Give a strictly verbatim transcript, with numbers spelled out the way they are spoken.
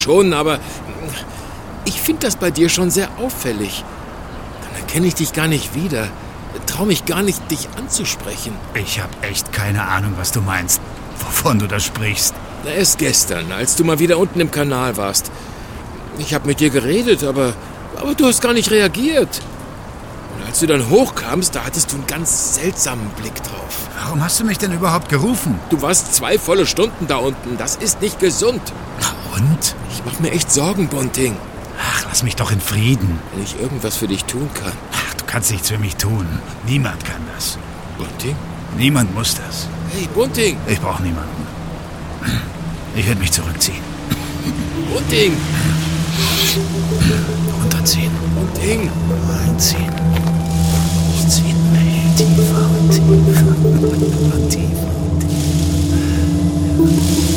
schon, aber ich finde das bei dir schon sehr auffällig. Dann erkenne ich dich gar nicht wieder. Trau mich gar nicht, dich anzusprechen. Ich habe echt keine Ahnung, was du meinst, wovon du da sprichst. Na, erst gestern, als du mal wieder unten im Kanal warst. Ich habe mit dir geredet, aber, aber du hast gar nicht reagiert. Und als du dann hochkamst, da hattest du einen ganz seltsamen Blick drauf. Warum hast du mich denn überhaupt gerufen? Du warst zwei volle Stunden da unten. Das ist nicht gesund. Und? Ich mach mir echt Sorgen, Bunting. Ach, lass mich doch in Frieden. Wenn ich irgendwas für dich tun kann. Ach, du kannst nichts für mich tun. Niemand kann das. Bunting? Niemand muss das. Hey, Bunting! Ich brauche niemanden. Ich werde mich zurückziehen. Bunting! Runterziehen. Bunting! Einziehen. Ich ziehe mich tiefer und tiefer und tiefer und tiefer.